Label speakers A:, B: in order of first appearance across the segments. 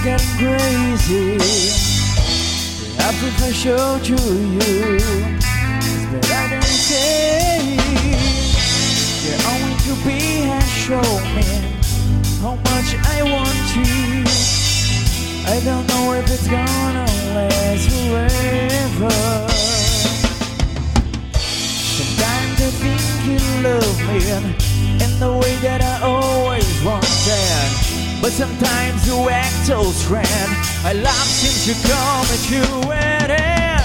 A: getting crazy. Perhaps if I showed you, it's better than say. You're only to be and show me how much I want you. I don't know if it's gonna last forever. Sometimes I think you love me in the way that I always wanted, but sometimes you act so strange. My love seems to come at you at end,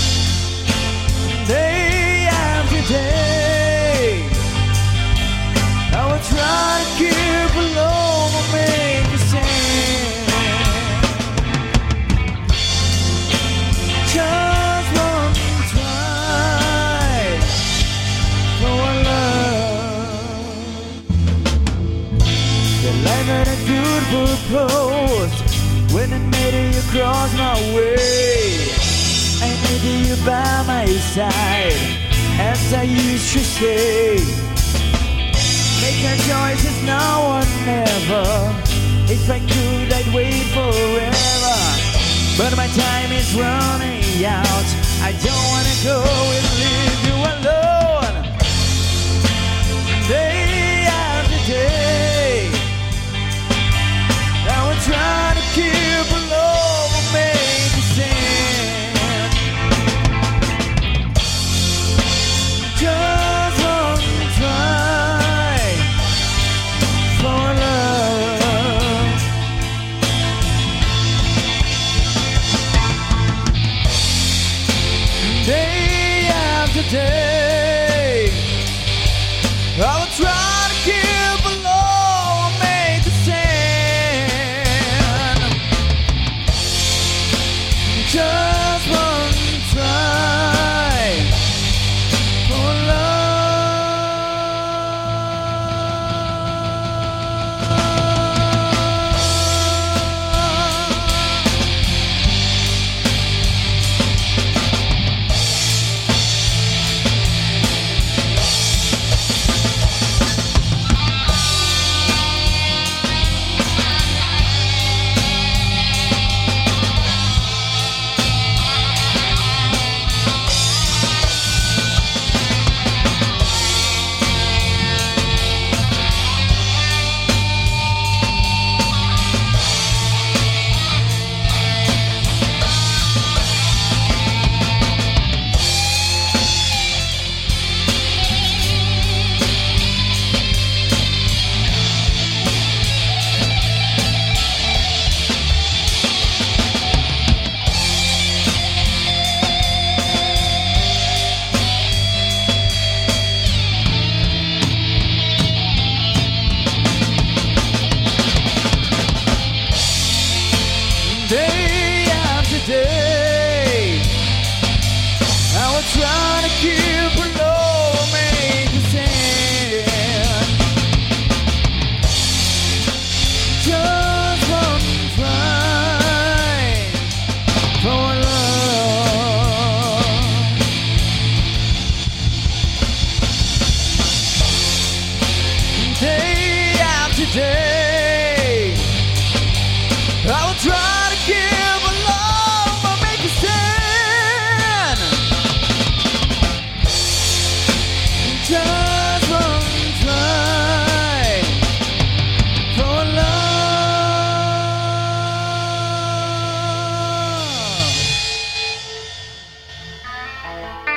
A: day after day. I will try to keep alone and make you stand. Just one try for love. The life had a good purpose when I made you cross my way. I needed you by my side, as I used to say. Make your choices now or never. If I could, I'd wait forever, but my time is running out. I don't wanna go and leave you alone, day after day. I will try to keep alone and make you stand. Just one try for love. Day after day, I will try to keep alone and make a stand. Just one try for love. Day after day, I will try to keep alone, make a stand. Just one try for love. Day after day, I will try. Give a love and make a stand. Just one try for love.